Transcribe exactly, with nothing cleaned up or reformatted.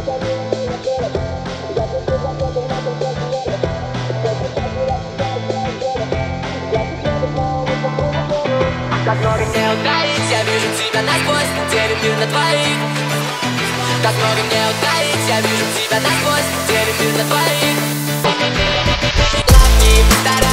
Как много не утаить, я вижу тебя насквозь, делим мир на двоих. Как много не утаить, я вижу тебя насквозь, делим мир на двоих. Лапки,